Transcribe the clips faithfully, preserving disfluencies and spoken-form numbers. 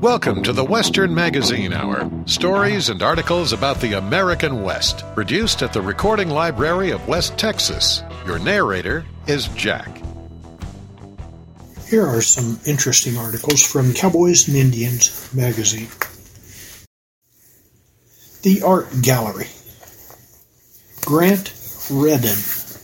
Welcome to the Western Magazine Hour. Stories and articles about the American West. Produced at the Recording Library of West Texas. Your narrator is Jack. Here are some interesting articles from Cowboys and Indians magazine. The Art Gallery. Grant Redden.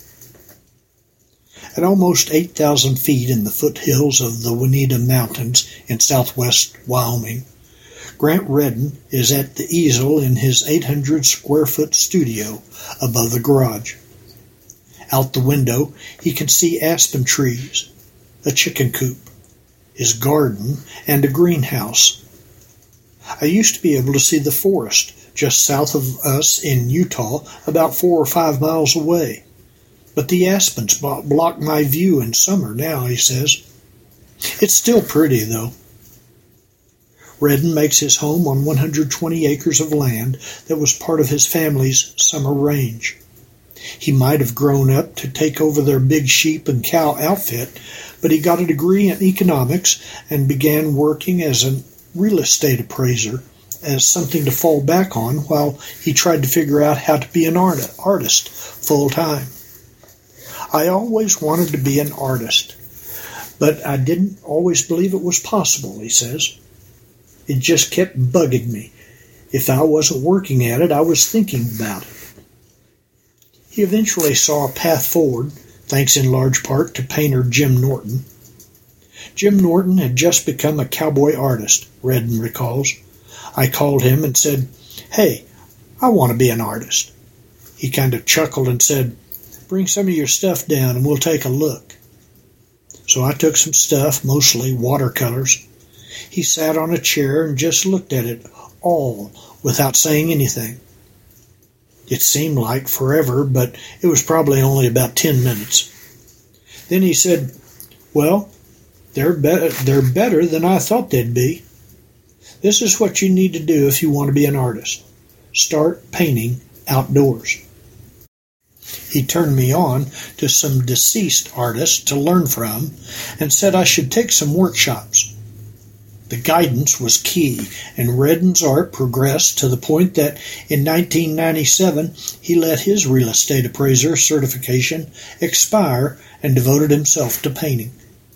At almost eight thousand feet in the foothills of the Juanita Mountains in southwest Wyoming, Grant Redden is at the easel in his eight hundred square foot studio above the garage. Out the window, he can see aspen trees, a chicken coop, his garden, and a greenhouse. I used to be able to see the forest just south of us in Utah, about four or five miles away. But the aspens block my view in summer now, he says. It's still pretty, though. Redden makes his home on one hundred twenty acres of land that was part of his family's summer range. He might have grown up to take over their big sheep and cow outfit, but he got a degree in economics and began working as a real estate appraiser, as something to fall back on while he tried to figure out how to be an art- artist full-time. I always wanted to be an artist, but I didn't always believe it was possible, he says. It just kept bugging me. If I wasn't working at it, I was thinking about it. He eventually saw a path forward, thanks in large part to painter Jim Norton. Jim Norton had just become a cowboy artist, Redden recalls. I called him and said, "Hey, I want to be an artist." He kind of chuckled and said, "Bring some of your stuff down and we'll take a look." So I took some stuff, mostly watercolors. He sat on a chair and just looked at it all without saying anything. It seemed like forever, but it was probably only about ten minutes. Then he said, "Well, they're, be- they're better than I thought they'd be. This is what you need to do if you want to be an artist. Start painting outdoors." He turned me on to some deceased artists to learn from and said I should take some workshops. The guidance was key, and Redden's art progressed to the point that in nineteen ninety-seven he let his real estate appraiser certification expire and devoted himself to painting.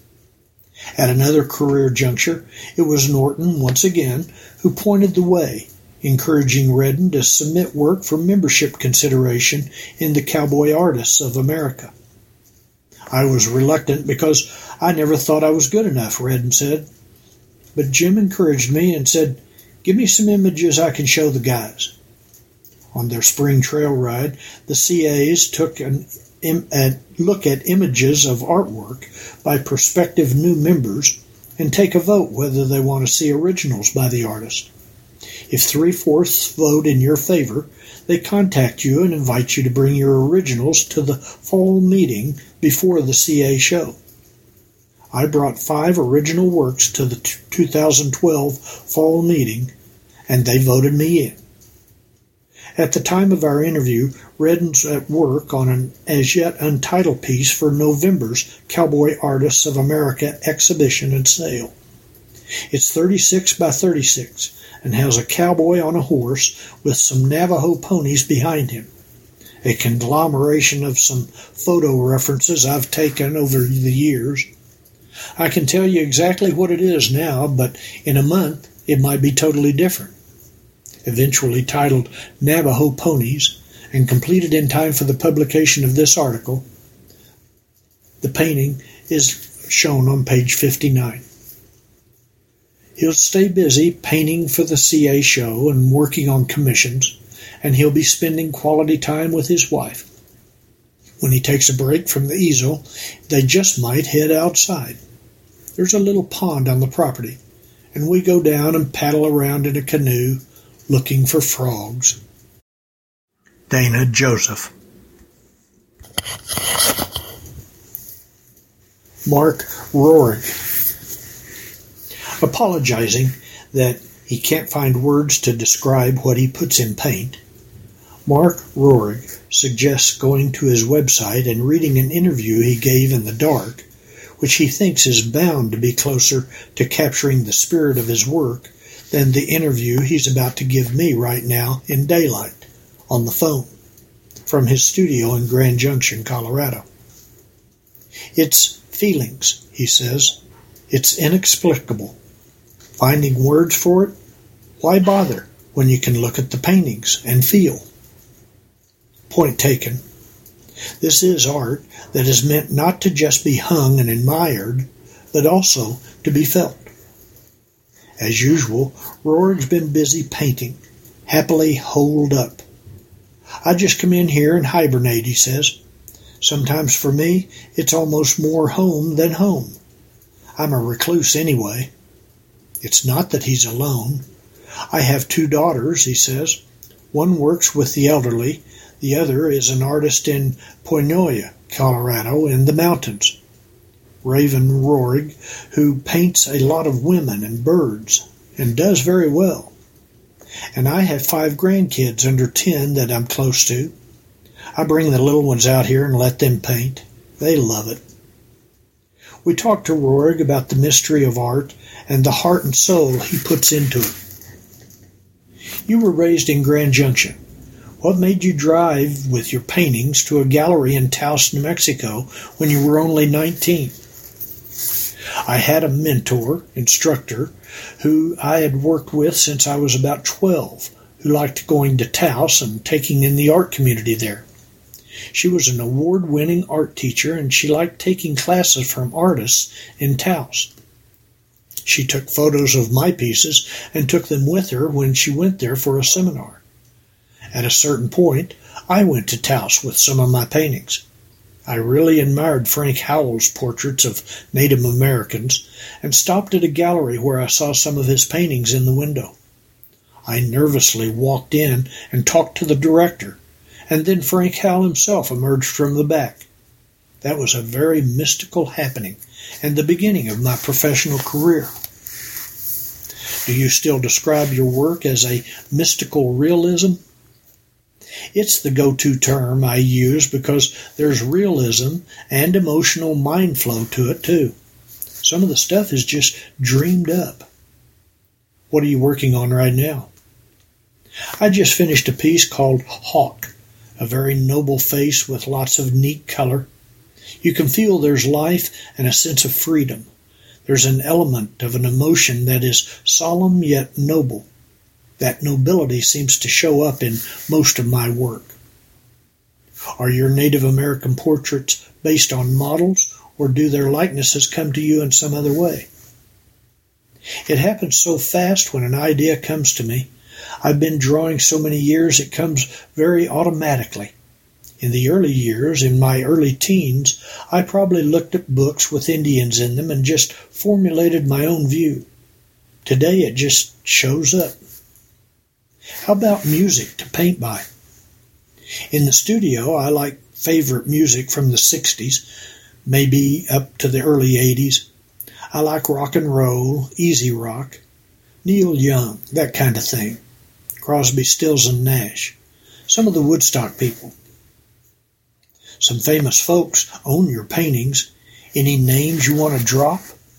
At another career juncture, it was Norton, once again, who pointed the way, encouraging Redden to submit work for membership consideration in the Cowboy Artists of America. I was reluctant because I never thought I was good enough, Redden said. But Jim encouraged me and said, "Give me some images I can show the guys." On their spring trail ride, the C As took an, im, a look at images of artwork by prospective new members and take a vote whether they want to see originals by the artist. If three-fourths vote in your favor, they contact you and invite you to bring your originals to the fall meeting before the C A show. I brought five original works to the two thousand twelve fall meeting, and they voted me in. At the time of our interview, Redden's at work on an as-yet untitled piece for November's Cowboy Artists of America exhibition and sale. It's thirty-six by thirty-six and has a cowboy on a horse with some Navajo ponies behind him, a conglomeration of some photo references I've taken over the years. I can tell you exactly what it is now, but in a month it might be totally different. Eventually titled Navajo Ponies and completed in time for the publication of this article, the painting is shown on page fifty-nine. He'll stay busy painting for the C A show and working on commissions, and he'll be spending quality time with his wife. When he takes a break from the easel, they just might head outside. There's a little pond on the property, and we go down and paddle around in a canoe looking for frogs. Dana Joseph. Mark Rohrig. Apologizing that he can't find words to describe what he puts in paint, Mark Rohrig suggests going to his website and reading an interview he gave in the dark, which he thinks is bound to be closer to capturing the spirit of his work than the interview he's about to give me right now in daylight, on the phone, from his studio in Grand Junction, Colorado. It's feelings, he says. It's inexplicable. Finding words for it? Why bother when you can look at the paintings and feel? Point taken. This is art that is meant not to just be hung and admired, but also to be felt. As usual, Rohrig's been busy painting, happily holed up. I just come in here and hibernate, he says. Sometimes for me, it's almost more home than home. I'm a recluse anyway. It's not that he's alone. I have two daughters, he says. One works with the elderly. The other is an artist in Ponoya, Colorado, in the mountains. Raven Rohrig, who paints a lot of women and birds, and does very well. And I have five grandkids under ten that I'm close to. I bring the little ones out here and let them paint. They love it. We talked to Rohrig about the mystery of art and the heart and soul he puts into it. You were raised in Grand Junction. What made you drive with your paintings to a gallery in Taos, New Mexico, when you were only nineteen? I had a mentor, instructor, who I had worked with since I was about twelve, who liked going to Taos and taking in the art community there. She was an award-winning art teacher, and she liked taking classes from artists in Taos. She took photos of my pieces and took them with her when she went there for a seminar. At a certain point, I went to Taos with some of my paintings. I really admired Frank Howell's portraits of Native Americans and stopped at a gallery where I saw some of his paintings in the window. I nervously walked in and talked to the director, and then Frank Howell himself emerged from the back. That was a very mystical happening and the beginning of my professional career. Do you still describe your work as a mystical realism? It's the go-to term I use because there's realism and emotional mind flow to it, too. Some of the stuff is just dreamed up. What are you working on right now? I just finished a piece called Hawk, a very noble face with lots of neat color. You can feel there's life and a sense of freedom. There's an element of an emotion that is solemn yet noble. That nobility seems to show up in most of my work. Are your Native American portraits based on models, or do their likenesses come to you in some other way? It happens so fast when an idea comes to me. I've been drawing so many years it comes very automatically. In the early years, in my early teens, I probably looked at books with Indians in them and just formulated my own view. Today it just shows up. How about music to paint by? In the studio, I like favorite music from the sixties, maybe up to the early eighties. I like rock and roll, easy rock, Neil Young, that kind of thing. Crosby, Stills, and Nash. Some of the Woodstock people. Some famous folks own your paintings. Any names you want to drop?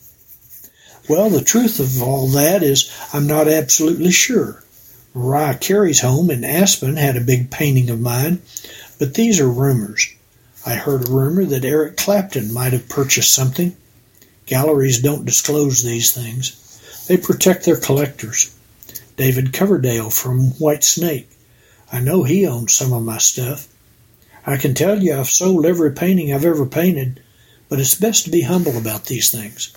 Well, the truth of all that is I'm not absolutely sure. Mariah Carey's home in Aspen had a big painting of mine, but these are rumors. I heard a rumor that Eric Clapton might have purchased something. Galleries don't disclose these things. They protect their collectors. David Coverdale from White Snake. I know he owns some of my stuff. I can tell you I've sold every painting I've ever painted, but it's best to be humble about these things.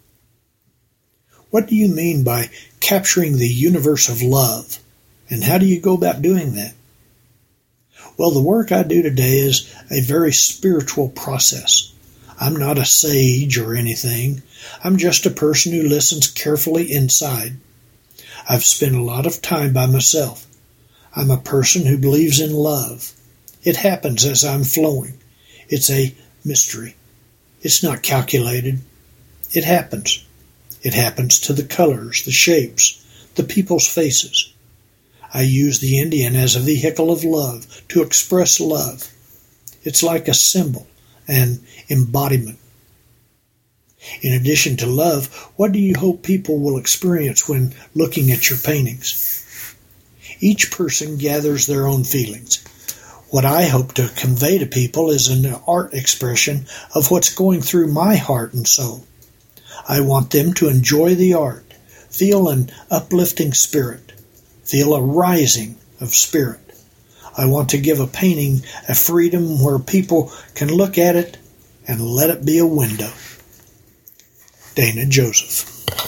What do you mean by capturing the universe of love, and how do you go about doing that? Well, the work I do today is a very spiritual process. I'm not a sage or anything. I'm just a person who listens carefully inside. I've spent a lot of time by myself. I'm a person who believes in love. It happens as I'm flowing. It's a mystery. It's not calculated. It happens. It happens to the colors, the shapes, the people's faces. I use the Indian as a vehicle of love to express love. It's like a symbol, an embodiment. In addition to love, what do you hope people will experience when looking at your paintings? Each person gathers their own feelings. What I hope to convey to people is an art expression of what's going through my heart and soul. I want them to enjoy the art, feel an uplifting spirit, feel a rising of spirit. I want to give a painting a freedom where people can look at it and let it be a window. Dana Joseph.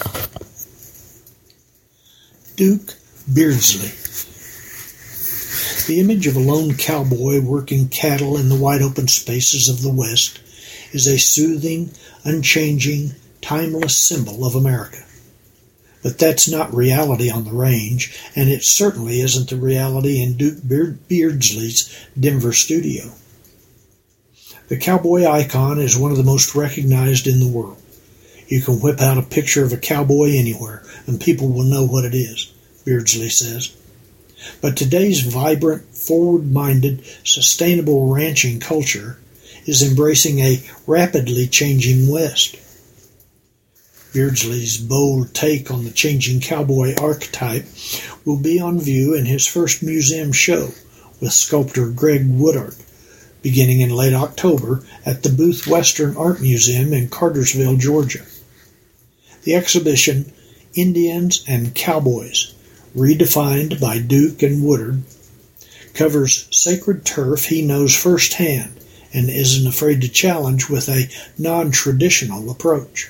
Duke Beardsley. The image of a lone cowboy working cattle in the wide open spaces of the West is a soothing, unchanging, timeless symbol of America. But that's not reality on the range, and it certainly isn't the reality in Duke Beardsley's Denver studio. The cowboy icon is one of the most recognized in the world. You can whip out a picture of a cowboy anywhere, and people will know what it is, Beardsley says. But today's vibrant, forward-minded, sustainable ranching culture is embracing a rapidly changing West. Beardsley's bold take on the changing cowboy archetype will be on view in his first museum show with sculptor Greg Woodard, beginning in late October at the Booth Western Art Museum in Cartersville, Georgia. The exhibition, Indians and Cowboys, redefined by Duke and Woodard, covers sacred turf he knows firsthand and isn't afraid to challenge with a non-traditional approach.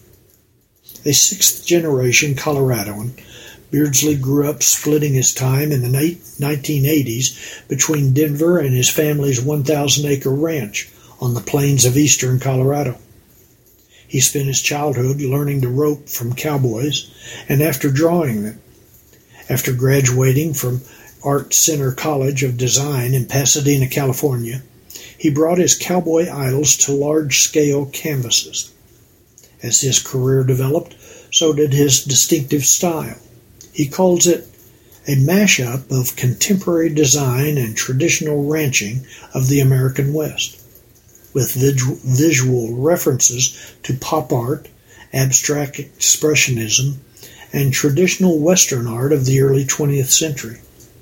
A sixth-generation Coloradoan, Beardsley grew up splitting his time in the nineteen eighties between Denver and his family's one thousand acre ranch on the plains of eastern Colorado. He spent his childhood learning to rope from cowboys and after drawing them. After graduating from Art Center College of Design in Pasadena, California, he brought his cowboy idols to large-scale canvases. As his career developed, so did his distinctive style. He calls it a mashup of contemporary design and traditional ranching of the American West, with visual references to pop art, abstract expressionism, and traditional Western art of the early twentieth century.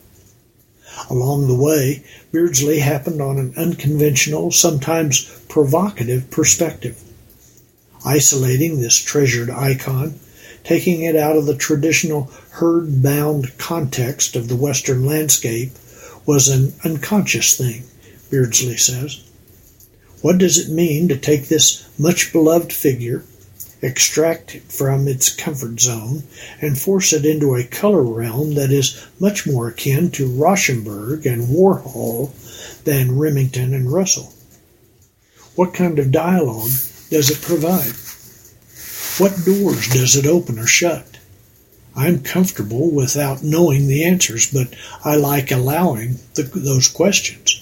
Along the way, Beardsley happened on an unconventional, sometimes provocative perspective. Isolating this treasured icon, taking it out of the traditional herd-bound context of the Western landscape, was an unconscious thing, Beardsley says. What does it mean to take this much-beloved figure, extract it from its comfort zone, and force it into a color realm that is much more akin to Rauschenberg and Warhol than Remington and Russell? What kind of dialogue does it provide? What doors does it open or shut? I'm comfortable without knowing the answers, but I like allowing the, those questions.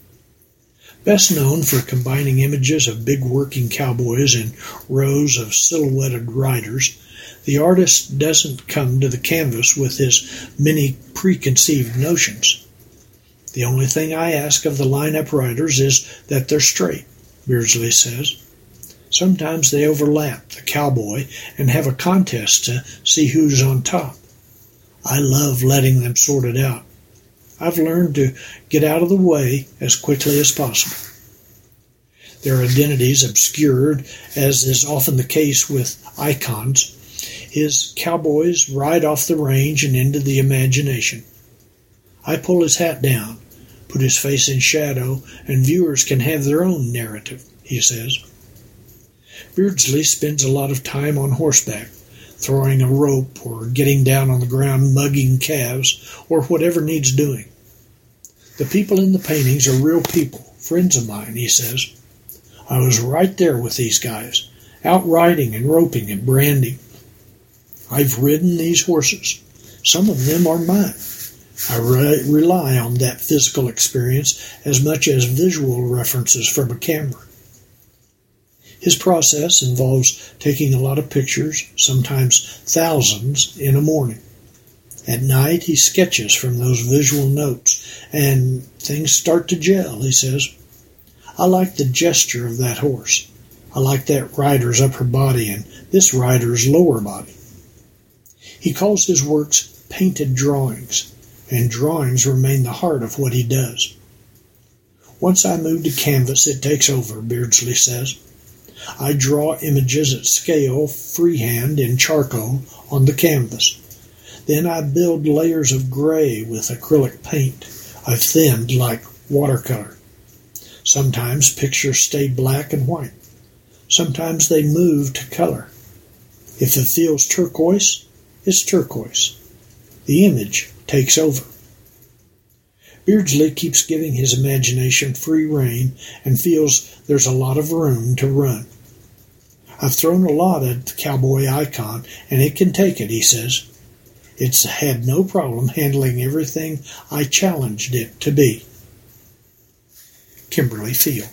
Best known for combining images of big working cowboys and rows of silhouetted riders, the artist doesn't come to the canvas with his many preconceived notions. The only thing I ask of the lineup riders is that they're straight, Beardsley says. Sometimes they overlap the cowboy and have a contest to see who's on top. I love letting them sort it out. I've learned to get out of the way as quickly as possible. Their identities obscured, as is often the case with icons, his cowboys ride off the range and into the imagination. I pull his hat down, put his face in shadow, and viewers can have their own narrative, he says. Beardsley spends a lot of time on horseback, throwing a rope or getting down on the ground mugging calves or whatever needs doing. The people in the paintings are real people, friends of mine, he says. I was right there with these guys, out riding and roping and branding. I've ridden these horses. Some of them are mine. I re- rely on that physical experience as much as visual references from a camera. His process involves taking a lot of pictures, sometimes thousands, in a morning. At night, he sketches from those visual notes, and things start to gel, he says. I like the gesture of that horse. I like that rider's upper body and this rider's lower body. He calls his works painted drawings, and drawings remain the heart of what he does. Once I move to canvas, it takes over, Beardsley says. I draw images at scale, freehand, in charcoal on the canvas. Then I build layers of gray with acrylic paint I've thinned like watercolor. Sometimes pictures stay black and white. Sometimes they move to color. If it feels turquoise, it's turquoise. The image takes over. Beardsley keeps giving his imagination free rein and feels there's a lot of room to run. I've thrown a lot at the cowboy icon, and it can take it, he says. It's had no problem handling everything I challenged it to be. Kimberly Field.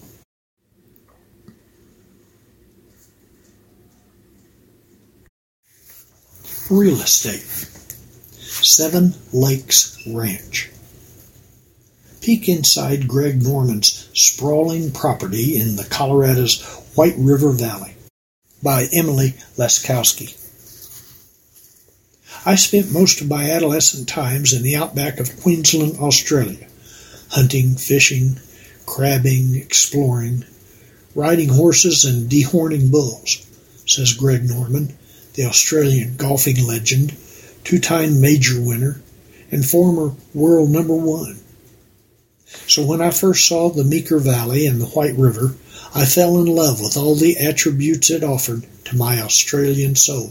Real estate. Seven Lakes Ranch. Peek inside Greg Norman's sprawling property in the Colorado's White River Valley by Emily Laskowski. I spent most of my adolescent times in the outback of Queensland, Australia, hunting, fishing, crabbing, exploring, riding horses and dehorning bulls, says Greg Norman, the Australian golfing legend, two-time major winner, and former world number one. So when I first saw the Meeker Valley and the White River, I fell in love with all the attributes it offered to my Australian soul.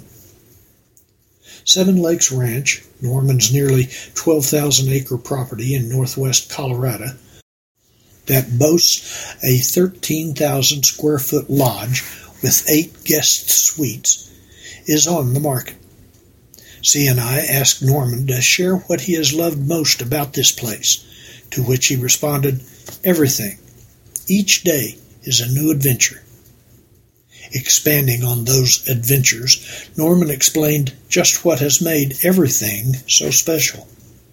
Seven Lakes Ranch, Norman's nearly twelve thousand acre property in northwest Colorado, that boasts a thirteen thousand square foot lodge with eight guest suites, is on the market. C and I asked Norman to share what he has loved most about this place, to which he responded, everything. Each day is a new adventure. Expanding on those adventures, Norman explained just what has made everything so special.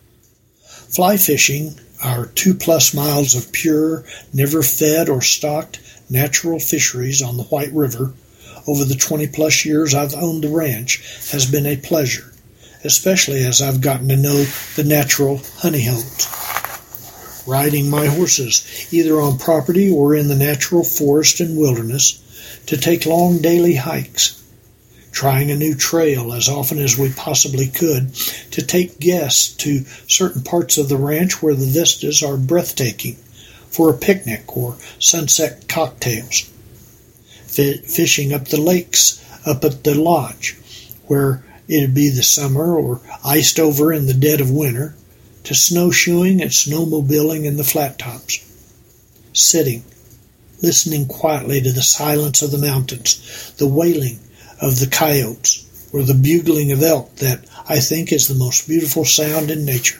Fly fishing, our two-plus miles of pure, never fed or stocked natural fisheries on the White River, over the twenty-plus years I've owned the ranch, has been a pleasure, especially as I've gotten to know the natural honey holes. Riding my horses, either on property or in the natural forest and wilderness, to take long daily hikes, trying a new trail as often as we possibly could, to take guests to certain parts of the ranch where the vistas are breathtaking, for a picnic or sunset cocktails, F- fishing up the lakes up at the lodge, where it'd be the summer or iced over in the dead of winter, to snowshoeing and snowmobiling in the flat tops, sitting, listening quietly to the silence of the mountains, the wailing of the coyotes, or the bugling of elk that I think is the most beautiful sound in nature.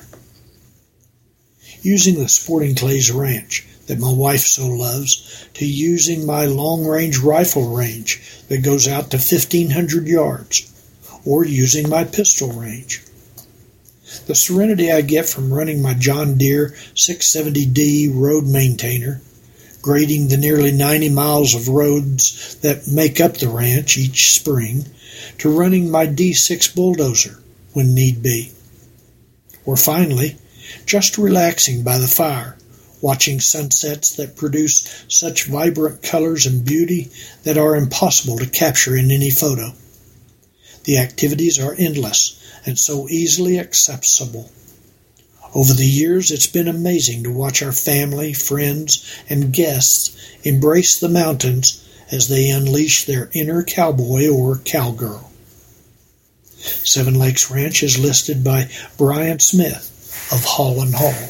Using the Sporting Clays Ranch that my wife so loves, to using my long-range rifle range that goes out to fifteen hundred yards, or using my pistol range. The serenity I get from running my John Deere six seventy D road maintainer, grading the nearly ninety miles of roads that make up the ranch each spring, to running my D six bulldozer when need be. Or finally, just relaxing by the fire, watching sunsets that produce such vibrant colors and beauty that are impossible to capture in any photo. The activities are endless and so easily accessible. Over the years, it's been amazing to watch our family, friends, and guests embrace the mountains as they unleash their inner cowboy or cowgirl. Seven Lakes Ranch is listed by Brian Smith of Hall and Hall.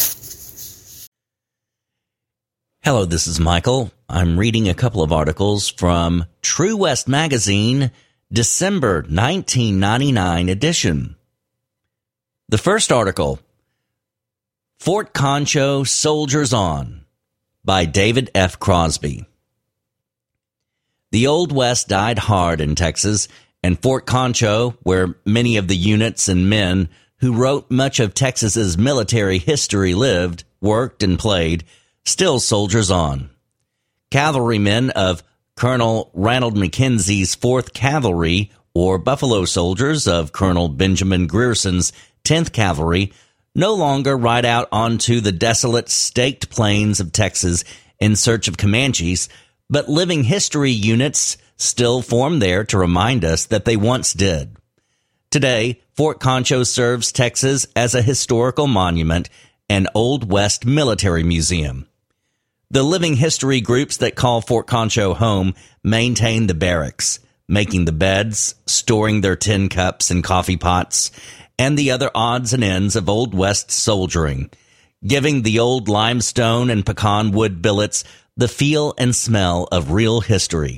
Hello, this is Michael. I'm reading a couple of articles from True West Magazine, December nineteen ninety-nine edition. The first article, Fort Concho Soldiers On, by David F. Crosby. The Old West died hard in Texas, and Fort Concho, where many of the units and men who wrote much of Texas's military history lived, worked, and played, still soldiers on. Cavalrymen of Colonel Ranald Mackenzie's fourth Cavalry, or Buffalo Soldiers of Colonel Benjamin Grierson's tenth Cavalry, no longer ride out onto the desolate, staked plains of Texas in search of Comanches, but living history units still form there to remind us that they once did. Today, Fort Concho serves Texas as a historical monument and Old West military museum. The living history groups that call Fort Concho home maintain the barracks, making the beds, storing their tin cups and coffee pots, and the other odds and ends of Old West soldiering, giving the old limestone and pecan wood billets the feel and smell of real history.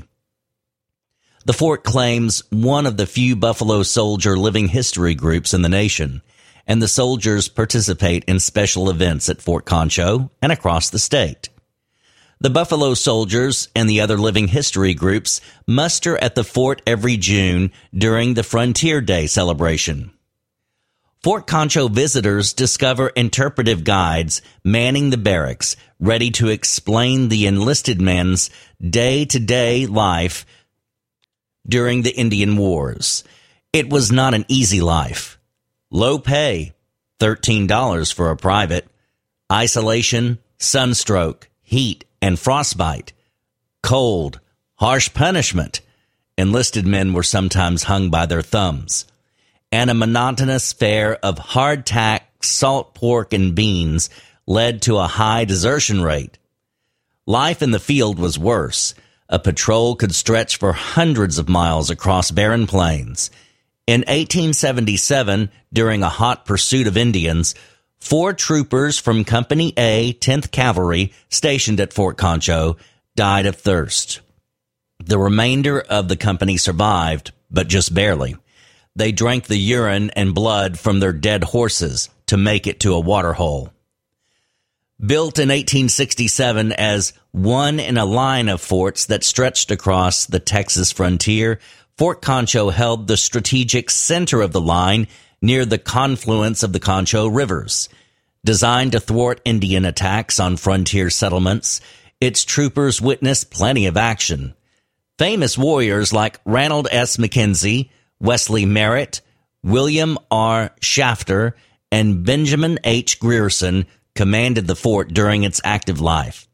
The fort claims one of the few Buffalo Soldier living history groups in the nation, and the soldiers participate in special events at Fort Concho and across the state. The Buffalo Soldiers and the other living history groups muster at the fort every June during the Frontier Day celebration. Fort Concho visitors discover interpretive guides manning the barracks, ready to explain the enlisted men's day-to-day life during the Indian Wars. It was not an easy life. Low pay, thirteen dollars for a private, isolation, sunstroke, heat, and frostbite, cold, harsh punishment. Enlisted men were sometimes hung by their thumbs, and a monotonous fare of hardtack, salt pork, and beans led to a high desertion rate. Life in the field was worse. A patrol could stretch for hundreds of miles across barren plains. In eighteen seventy-seven, during a hot pursuit of Indians, four troopers from Company A, tenth Cavalry, stationed at Fort Concho, died of thirst. The remainder of the company survived, but just barely. They drank the urine and blood from their dead horses to make it to a waterhole. Built in eighteen sixty-seven as one in a line of forts that stretched across the Texas frontier, Fort Concho held the strategic center of the line near the confluence of the Concho rivers. Designed to thwart Indian attacks on frontier settlements, its troopers witnessed plenty of action. Famous warriors like Ranald S. Mackenzie, Wesley Merritt, William R. Shafter, and Benjamin H. Grierson commanded the fort during its active life.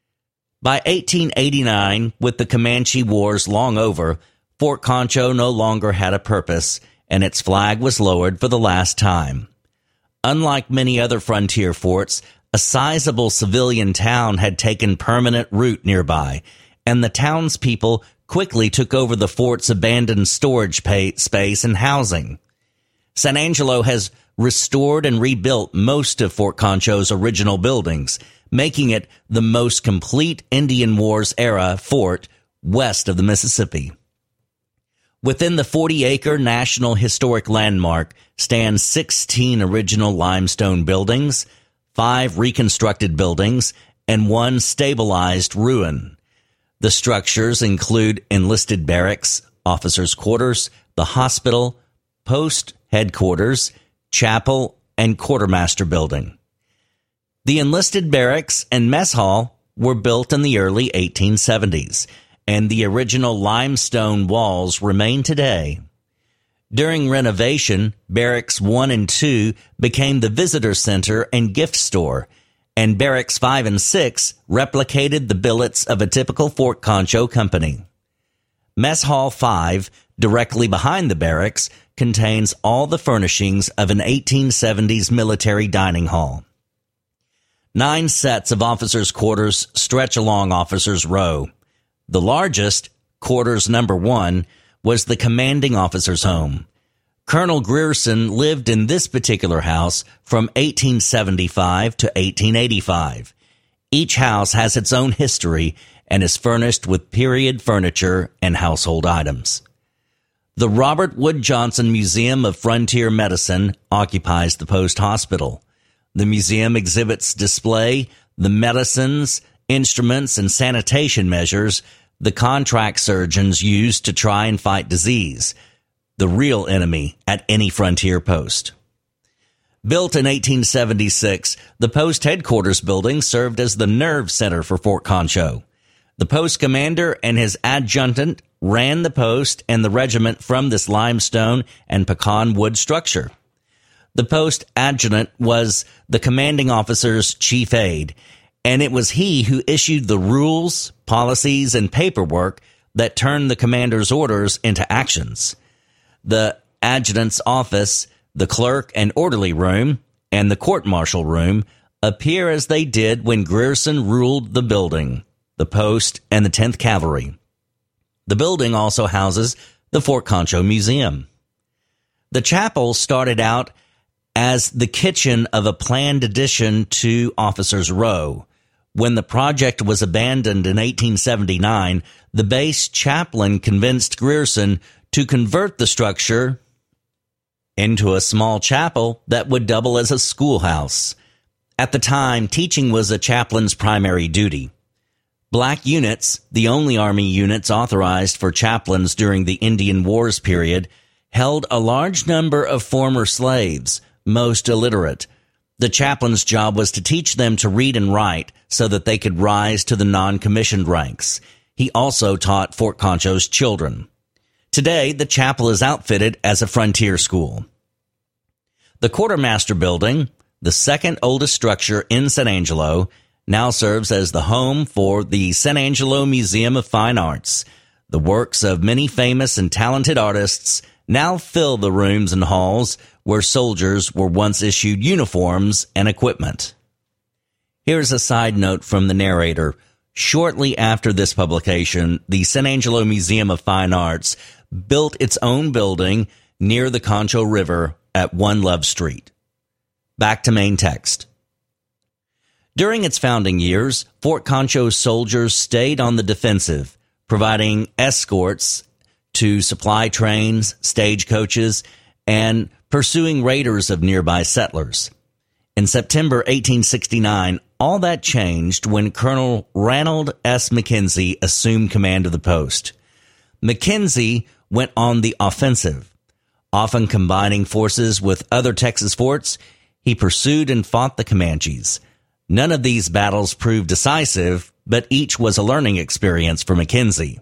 By eighteen eighty-nine, with the Comanche Wars long over, Fort Concho no longer had a purpose, and its flag was lowered for the last time. Unlike many other frontier forts, a sizable civilian town had taken permanent root nearby, and the townspeople quickly took over the fort's abandoned storage pay- space and housing. San Angelo has restored and rebuilt most of Fort Concho's original buildings, making it the most complete Indian Wars-era fort west of the Mississippi. Within the forty-acre National Historic Landmark stand sixteen original limestone buildings, five reconstructed buildings, and one stabilized ruin. The structures include enlisted barracks, officers' quarters, the hospital, post headquarters, chapel, and quartermaster building. The enlisted barracks and mess hall were built in the early eighteen seventies, and the original limestone walls remain today. During renovation, Barracks one and two became the visitor center and gift store, and Barracks five and six replicated the billets of a typical Fort Concho company. Mess Hall five, directly behind the barracks, contains all the furnishings of an eighteen seventies military dining hall. Nine sets of officers' quarters stretch along Officers' Row. The largest, quarters number one, was the commanding officer's home. Colonel Grierson lived in this particular house from eighteen seventy-five to eighteen eighty-five. Each house has its own history and is furnished with period furniture and household items. The Robert Wood Johnson Museum of Frontier Medicine occupies the post hospital. The museum exhibits display the medicines, instruments, and sanitation measures the contract surgeons use to try and fight disease, the real enemy at any frontier post. Built in eighteen seventy-six, the post headquarters building served as the nerve center for Fort Concho. The post commander and his adjutant ran the post and the regiment from this limestone and pecan wood structure. The post adjutant was the commanding officer's chief aide, and it was he who issued the rules, policies, and paperwork that turned the commander's orders into actions. The adjutant's office, the clerk and orderly room, and the court-martial room appear as they did when Grierson ruled the building, the post, and the tenth Cavalry. The building also houses the Fort Concho Museum. The chapel started out as the kitchen of a planned addition to Officers' Row. When the project was abandoned in eighteen seventy-nine, the base chaplain convinced Grierson to convert the structure into a small chapel that would double as a schoolhouse. At the time, teaching was a chaplain's primary duty. Black units, the only Army units authorized for chaplains during the Indian Wars period, held a large number of former slaves, most illiterate. The chaplain's job was to teach them to read and write so that they could rise to the non-commissioned ranks. He also taught Fort Concho's children. Today, the chapel is outfitted as a frontier school. The Quartermaster Building, the second oldest structure in San Angelo, now serves as the home for the San Angelo Museum of Fine Arts. The works of many famous and talented artists now fill the rooms and halls where soldiers were once issued uniforms and equipment. Here's a side note from the narrator. Shortly after this publication, the San Angelo Museum of Fine Arts built its own building near the Concho River at One Love Street. Back to main text. During its founding years, Fort Concho's soldiers stayed on the defensive, providing escorts to supply trains, stagecoaches, and pursuing raiders of nearby settlers. In September eighteen sixty-nine, all that changed when Colonel Ranald S. McKenzie assumed command of the post. McKenzie went on the offensive. Often combining forces with other Texas forts, he pursued and fought the Comanches. None of these battles proved decisive, but each was a learning experience for McKenzie.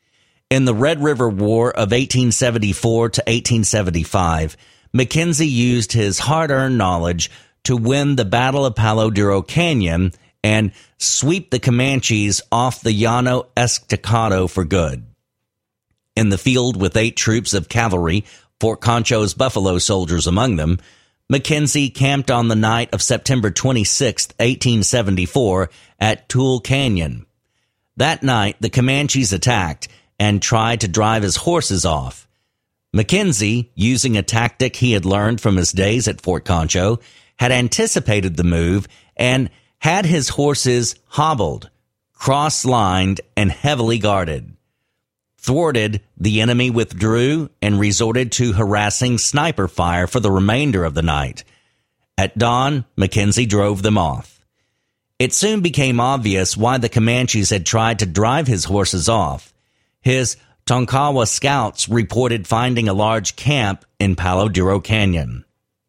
In the Red River War of eighteen seventy-four to eighteen seventy-five, McKenzie used his hard-earned knowledge to win the Battle of Palo Duro Canyon and sweep the Comanches off the Llano Estacado for good. In the field with eight troops of cavalry, Fort Concho's Buffalo soldiers among them, McKenzie camped on the night of September twenty-sixth, eighteen seventy-four, at Tule Canyon. That night, the Comanches attacked and tried to drive his horses off. McKenzie, using a tactic he had learned from his days at Fort Concho, had anticipated the move and had his horses hobbled, cross-lined, and heavily guarded. Thwarted, the enemy withdrew and resorted to harassing sniper fire for the remainder of the night. At dawn, McKenzie drove them off. It soon became obvious why the Comanches had tried to drive his horses off. His Tonkawa scouts reported finding a large camp in Palo Duro Canyon.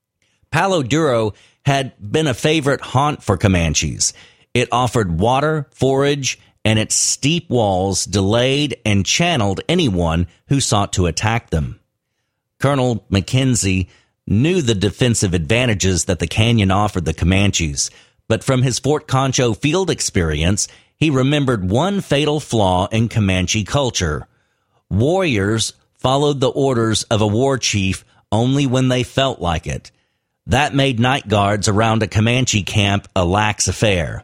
Palo Duro had been a favorite haunt for Comanches. It offered water, forage, and its steep walls delayed and channeled anyone who sought to attack them. Colonel McKenzie knew the defensive advantages that the canyon offered the Comanches, but from his Fort Concho field experience, he remembered one fatal flaw in Comanche culture. Warriors followed the orders of a war chief only when they felt like it. That made night guards around a Comanche camp a lax affair.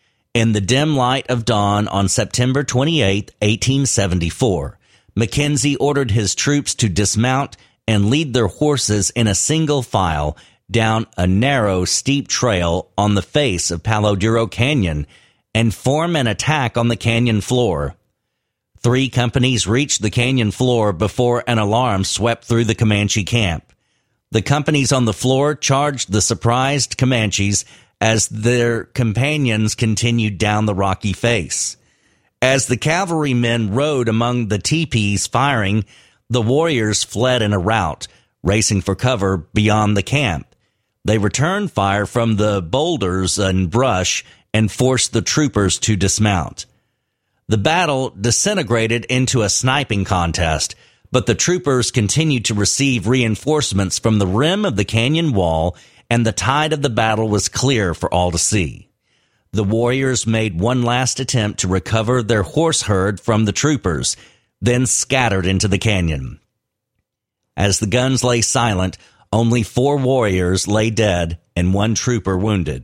In the dim light of dawn on September twenty-eighth, eighteen seventy-four, McKenzie ordered his troops to dismount and lead their horses in a single file down a narrow, steep trail on the face of Palo Duro Canyon and form an attack on the canyon floor. Three companies reached the canyon floor before an alarm swept through the Comanche camp. The companies on the floor charged the surprised Comanches as their companions continued down the rocky face. As the cavalrymen rode among the teepees firing, the warriors fled in a rout, racing for cover beyond the camp. They returned fire from the boulders and brush and forced the troopers to dismount. The battle disintegrated into a sniping contest, but the troopers continued to receive reinforcements from the rim of the canyon wall, and the tide of the battle was clear for all to see. The warriors made one last attempt to recover their horse herd from the troopers, then scattered into the canyon. As the guns lay silent, only four warriors lay dead and one trooper wounded.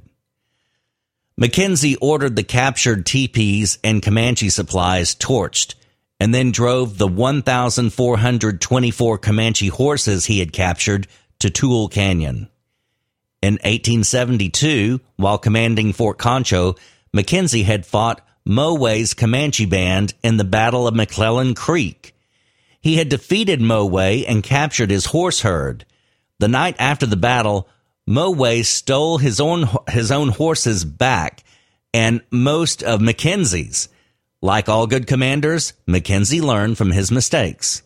Mackenzie ordered the captured teepees and Comanche supplies torched, and then drove the one thousand four hundred twenty-four Comanche horses he had captured to Tooele Canyon. In eighteen seventy-two, while commanding Fort Concho, Mackenzie had fought Moway's Comanche band in the Battle of McClellan Creek. He had defeated Moway and captured his horse herd. The night after the battle, Moway stole his own his own horses back, and most of Mackenzie's. Like all good commanders, Mackenzie learned from his mistakes.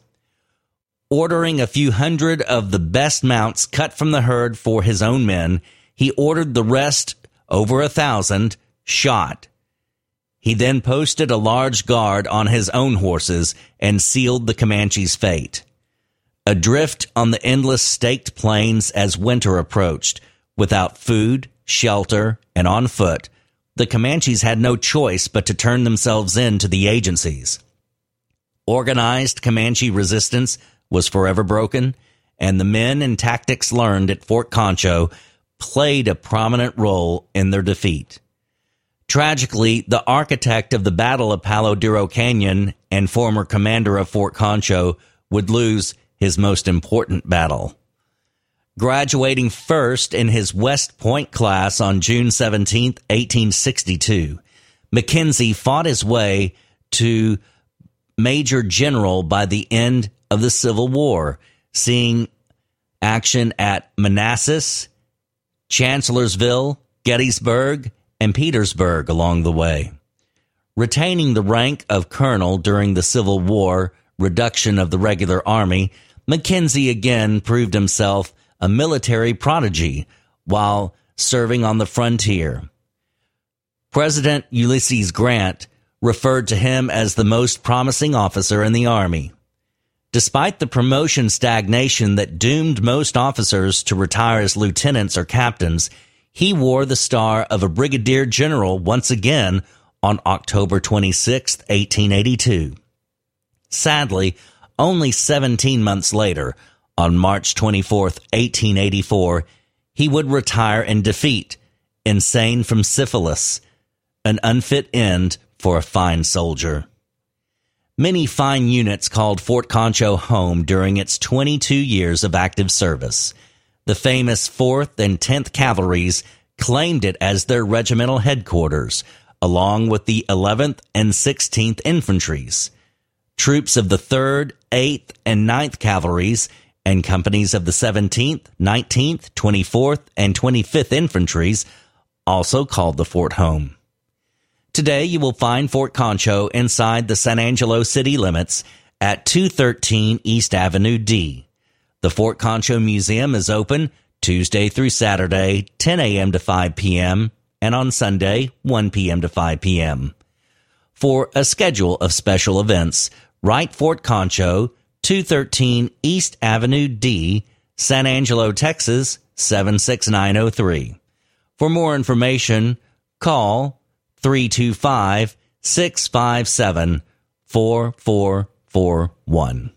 Ordering a few hundred of the best mounts cut from the herd for his own men, he ordered the rest, over a thousand, shot. He then posted a large guard on his own horses and sealed the Comanche's fate. Adrift on the endless staked plains as winter approached, without food, shelter, and on foot, the Comanches had no choice but to turn themselves in to the agencies. Organized Comanche resistance was forever broken, and the men and tactics learned at Fort Concho played a prominent role in their defeat. Tragically, the architect of the Battle of Palo Duro Canyon and former commander of Fort Concho would lose his most important battle. Graduating first in his West Point class on June seventeenth, eighteen sixty-two, Mackenzie fought his way to Major General by the end of the Civil War, seeing action at Manassas, Chancellorsville, Gettysburg, and Petersburg along the way. Retaining the rank of colonel during the Civil War reduction of the regular army, Mackenzie again proved himself a military prodigy while serving on the frontier. President Ulysses Grant referred to him as the most promising officer in the Army. Despite the promotion stagnation that doomed most officers to retire as lieutenants or captains, he wore the star of a brigadier general once again on October twenty-sixth, eighteen eighty-two. Sadly, only seventeen months later, on March twenty-fourth, eighteen eighty-four, he would retire in defeat, insane from syphilis, an unfit end for a fine soldier. Many fine units called Fort Concho home during its twenty-two years of active service. The famous fourth and tenth Cavalries claimed it as their regimental headquarters, along with the eleventh and sixteenth Infantries. Troops of the third, eighth, and ninth Cavalries and companies of the seventeenth, nineteenth, twenty-fourth, and twenty-fifth Infantries also called the fort home. Today you will find Fort Concho inside the San Angelo city limits at two thirteen East Avenue D. The Fort Concho Museum is open Tuesday through Saturday, ten a.m. to five p.m., and on Sunday, one p.m. to five p.m. For a schedule of special events, write Fort Concho, two thirteen East Avenue D, San Angelo, Texas, seven six nine oh three. For more information, call three two five, six five seven, four four four one.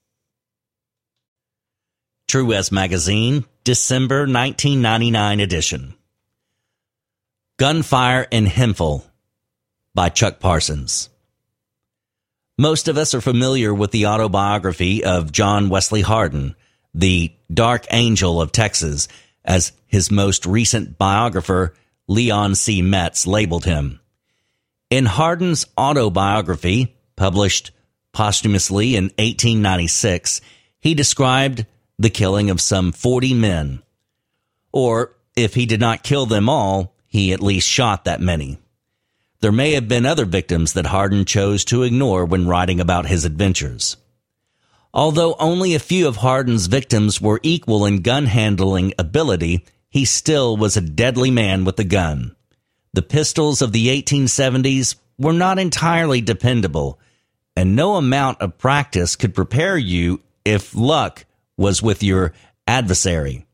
True West Magazine, December nineteen ninety-nine edition. Gunfire in Hemphill by Chuck Parsons. Most of us are familiar with the autobiography of John Wesley Hardin, the Dark Angel of Texas, as his most recent biographer, Leon C. Metz, labeled him. In Hardin's autobiography, published posthumously in eighteen ninety-six, he described the killing of some forty men. Or, if he did not kill them all, he at least shot that many. There may have been other victims that Hardin chose to ignore when writing about his adventures. Although only a few of Hardin's victims were equal in gun handling ability, he still was a deadly man with a gun. The pistols of the eighteen seventies were not entirely dependable, and no amount of practice could prepare you if luck was with your adversary.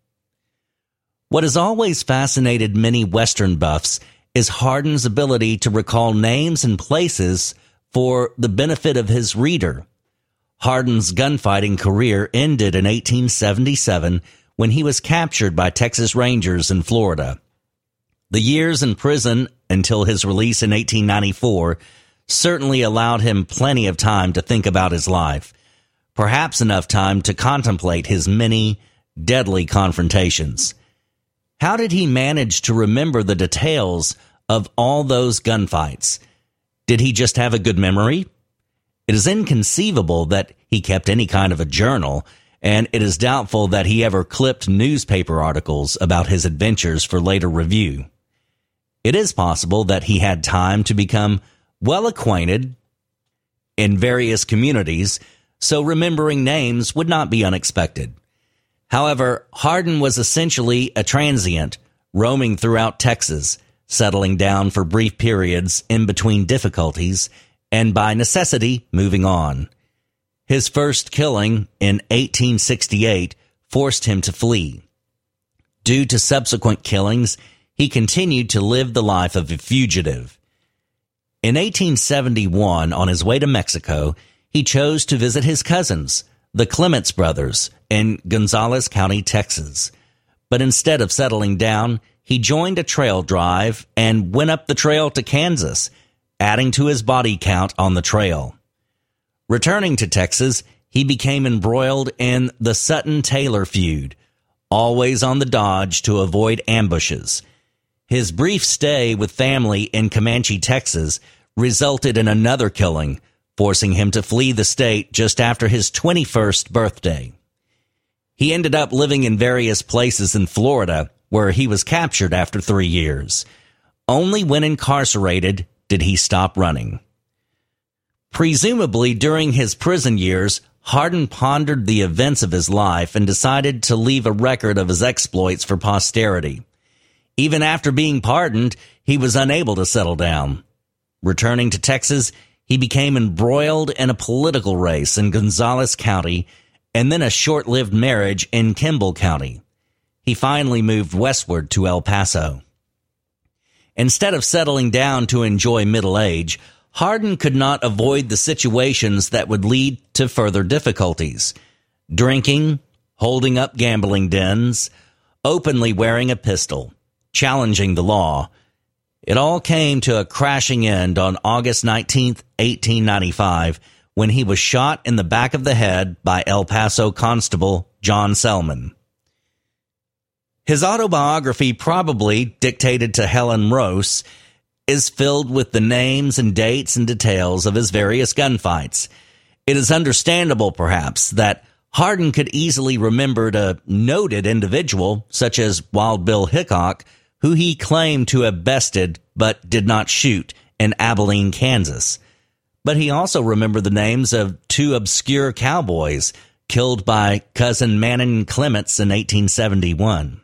What has always fascinated many Western buffs is Hardin's ability to recall names and places for the benefit of his reader. Hardin's gunfighting career ended in eighteen seventy-seven when he was captured by Texas Rangers in Florida. The years in prison until his release in eighteen ninety-four certainly allowed him plenty of time to think about his life, perhaps enough time to contemplate his many deadly confrontations. How did he manage to remember the details of all those gunfights? Did he just have a good memory? It is inconceivable that he kept any kind of a journal, and it is doubtful that he ever clipped newspaper articles about his adventures for later review. It is possible that he had time to become well acquainted in various communities, so remembering names would not be unexpected. However, Hardin was essentially a transient, roaming throughout Texas, settling down for brief periods in between difficulties, and by necessity, moving on. His first killing in eighteen sixty-eight forced him to flee. Due to subsequent killings, he continued to live the life of a fugitive. In eighteen seventy-one, on his way to Mexico, he chose to visit his cousins, the Clements brothers, in Gonzales County, Texas. But instead of settling down, he joined a trail drive and went up the trail to Kansas, adding to his body count on the trail. Returning to Texas, he became embroiled in the Sutton-Taylor feud, always on the dodge to avoid ambushes. His brief stay with family in Comanche, Texas, resulted in another killing, forcing him to flee the state just after his twenty-first birthday. He ended up living in various places in Florida, where he was captured after three years. Only when incarcerated did he stop running. Presumably during his prison years, Hardin pondered the events of his life and decided to leave a record of his exploits for posterity. Even after being pardoned, he was unable to settle down. Returning to Texas, he became embroiled in a political race in Gonzales County and then a short-lived marriage in Kimball County. He finally moved westward to El Paso. Instead of settling down to enjoy middle age, Hardin could not avoid the situations that would lead to further difficulties. Drinking, holding up gambling dens, openly wearing a pistol, challenging the law. It all came to a crashing end on August nineteenth, eighteen ninety-five, when he was shot in the back of the head by El Paso Constable John Selman. His autobiography, probably dictated to Helen Rose, is filled with the names and dates and details of his various gunfights. It is understandable, perhaps, that Hardin could easily remember a noted individual, such as Wild Bill Hickok, who he claimed to have bested but did not shoot in Abilene, Kansas. But he also remembered the names of two obscure cowboys killed by cousin Manning Clements in eighteen seventy-one.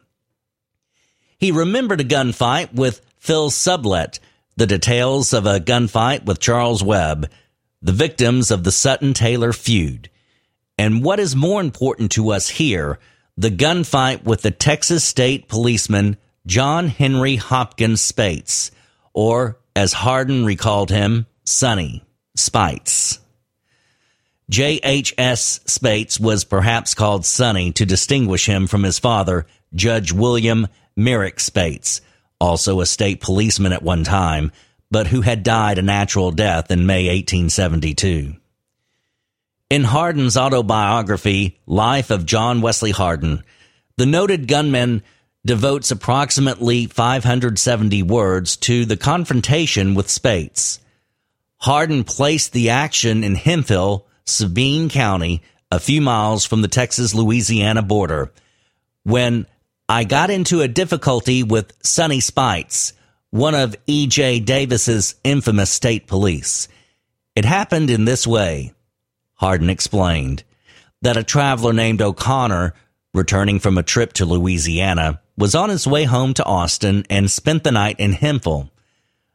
He remembered a gunfight with Phil Sublette, the details of a gunfight with Charles Webb, the victims of the Sutton-Taylor feud. And what is more important to us here, the gunfight with the Texas State policeman John Henry Hopkins Spates, or, as Hardin recalled him, Sonny Spites. J H S Spates was perhaps called Sonny to distinguish him from his father, Judge William Merrick Spates, also a state policeman at one time, but who had died a natural death in May eighteen seventy-two. In Hardin's autobiography, Life of John Wesley Hardin, the noted gunman devotes approximately five hundred seventy words to the confrontation with Spates. Hardin placed the action in Hemphill, Sabine County, a few miles from the Texas-Louisiana border, when I got into a difficulty with Sonny Spites, one of E J Davis's infamous state police. It happened in this way, Hardin explained, that a traveler named O'Connor, returning from a trip to Louisiana, was on his way home to Austin and spent the night in Hemphill.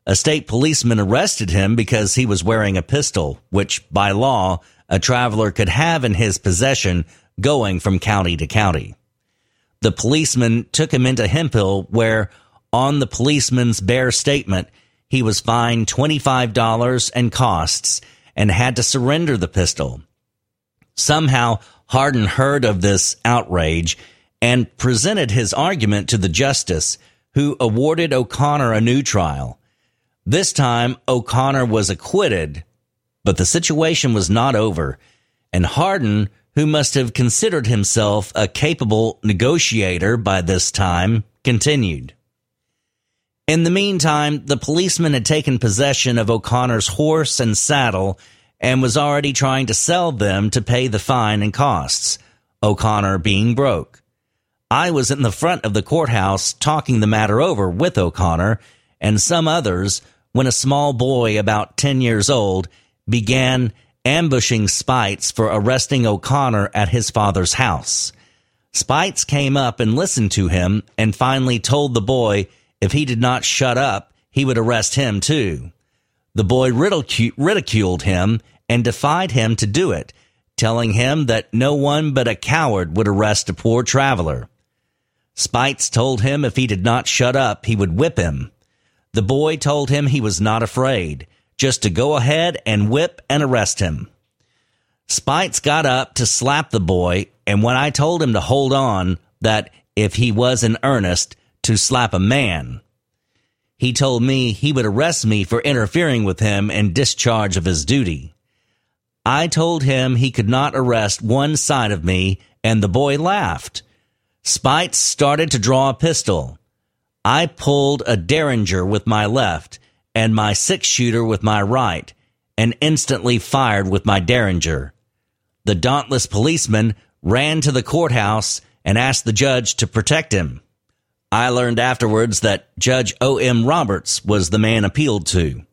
A state policeman arrested him because he was wearing a pistol, which, by law, a traveler could have in his possession going from county to county. The policeman took him into Hemphill, where, on the policeman's bare statement, he was fined twenty-five dollars and costs and had to surrender the pistol. Somehow, Hardin heard of this outrage and presented his argument to the justice, who awarded O'Connor a new trial. This time, O'Connor was acquitted, but the situation was not over, and Hardin, who must have considered himself a capable negotiator by this time, continued. In the meantime, the policeman had taken possession of O'Connor's horse and saddle and was already trying to sell them to pay the fine and costs, O'Connor being broke. I was in the front of the courthouse talking the matter over with O'Connor and some others when a small boy about ten years old began ambushing Spites for arresting O'Connor at his father's house. Spites came up and listened to him and finally told the boy if he did not shut up, he would arrest him too. The boy ridicu- ridiculed him and defied him to do it, telling him that no one but a coward would arrest a poor traveler. Spites told him if he did not shut up, he would whip him. The boy told him he was not afraid, just to go ahead and whip and arrest him. Spites got up to slap the boy, and when I told him to hold on, that if he was in earnest, to slap a man, he told me he would arrest me for interfering with him in discharge of his duty. I told him he could not arrest one side of me, and the boy laughed. Spites started to draw a pistol. I pulled a derringer with my left and my six-shooter with my right, and instantly fired with my derringer. The dauntless policeman ran to the courthouse and asked the judge to protect him. I learned afterwards that Judge O M Roberts was the man appealed to.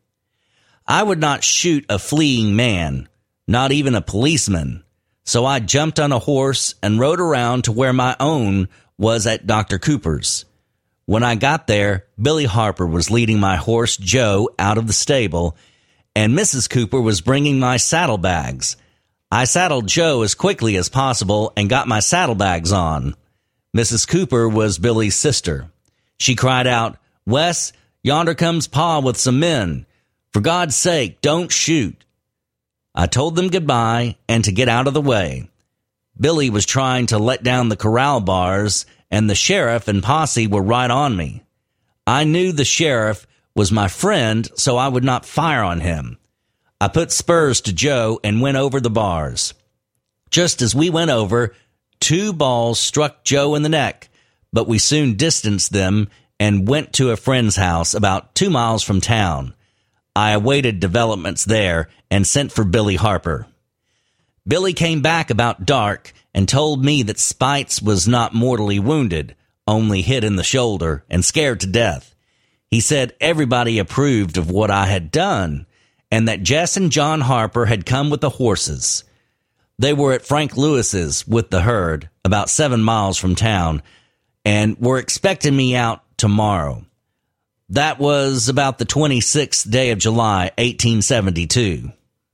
I would not shoot a fleeing man, not even a policeman, so I jumped on a horse and rode around to where my own was at Doctor Cooper's. When I got there, Billy Harper was leading my horse Joe out of the stable, and Missus Cooper was bringing my saddlebags. I saddled Joe as quickly as possible and got my saddlebags on. Missus Cooper was Billy's sister. She cried out, "Wes, yonder comes Pa with some men. For God's sake, don't shoot." I told them goodbye and to get out of the way. Billy was trying to let down the corral bars, and the sheriff and posse were right on me. I knew the sheriff was my friend, so I would not fire on him. I put spurs to Joe and went over the bars. Just as we went over, two balls struck Joe in the neck, but we soon distanced them and went to a friend's house about two miles from town. I awaited developments there and sent for Billy Harper. Billy came back about dark and told me that Spites was not mortally wounded, only hit in the shoulder and scared to death. He said everybody approved of what I had done, and that Jess and John Harper had come with the horses. They were at Frank Lewis's with the herd, about seven miles from town, and were expecting me out tomorrow. That was about the twenty-sixth day of July, eighteen seventy-two.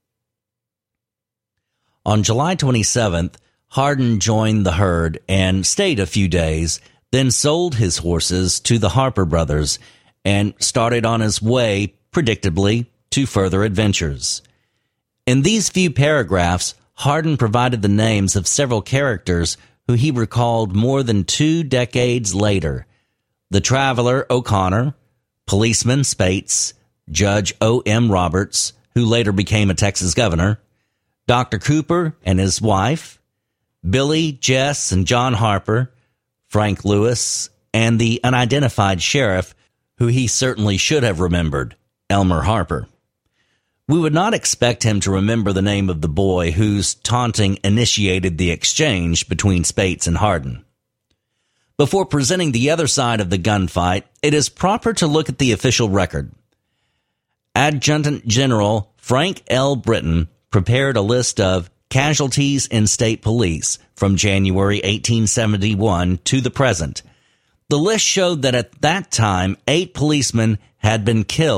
On July twenty-seventh, Hardin joined the herd and stayed a few days, then sold his horses to the Harper brothers and started on his way, predictably, to further adventures. In these few paragraphs, Hardin provided the names of several characters who he recalled more than two decades later: the traveler O'Connor, policeman Spates, Judge O M Roberts, who later became a Texas governor, Doctor Cooper and his wife, Billy, Jess, and John Harper, Frank Lewis, and the unidentified sheriff, who he certainly should have remembered, Elmer Harper. We would not expect him to remember the name of the boy whose taunting initiated the exchange between Spates and Hardin. Before presenting the other side of the gunfight, it is proper to look at the official record. Adjutant General Frank L. Britton prepared a list of casualties in state police from January eighteen seventy-one to the present. The list showed that at that time, eight policemen had been killed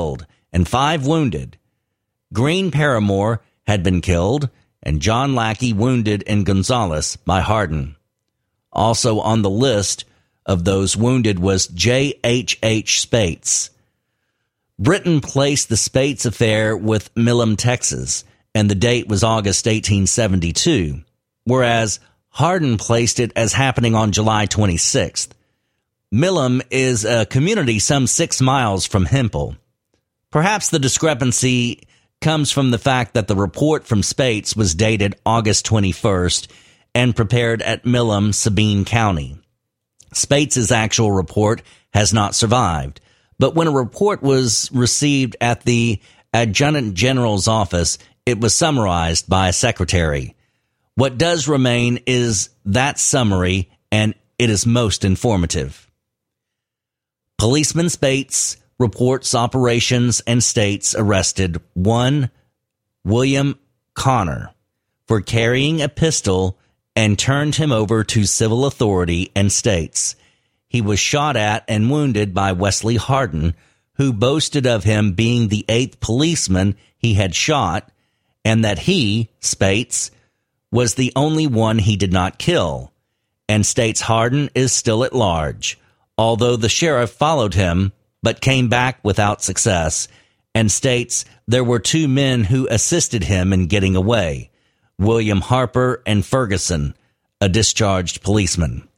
and five wounded. Green Paramore had been killed, and John Lackey wounded in Gonzales by Hardin. Also on the list of those wounded was J H H Spates. Britain placed the Spates affair with Milam, Texas, and the date was August eighteen seventy-two, whereas Hardin placed it as happening on July twenty-sixth. Milam is a community some six miles from Hempel. Perhaps the discrepancy comes from the fact that the report from Spates was dated August twenty-first and prepared at Milam, Sabine County. Spates' actual report has not survived, but when a report was received at the Adjutant General's office, it was summarized by a secretary. What does remain is that summary, and it is most informative. Policeman Spates reports operations and states arrested one William Connor for carrying a pistol and turned him over to civil authority and states he was shot at and wounded by Wesley Hardin, who boasted of him being the eighth policeman he had shot, and that he, Spates, was the only one he did not kill, and states Hardin is still at large, although the sheriff followed him but came back without success, and states there were two men who assisted him in getting away, William Harper and Ferguson, a discharged policeman.